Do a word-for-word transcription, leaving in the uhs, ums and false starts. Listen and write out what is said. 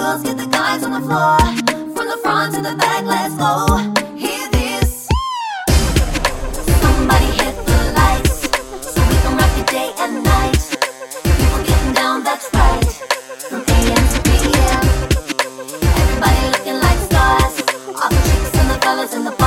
girls, get the guys on the floor. From the front to the back, let's go. Hear this. Somebody hit the lights, so we can rock it day and night. People getting down, that's right. From A M to P M. Everybody looking like stars. All the chicks and the fellas in the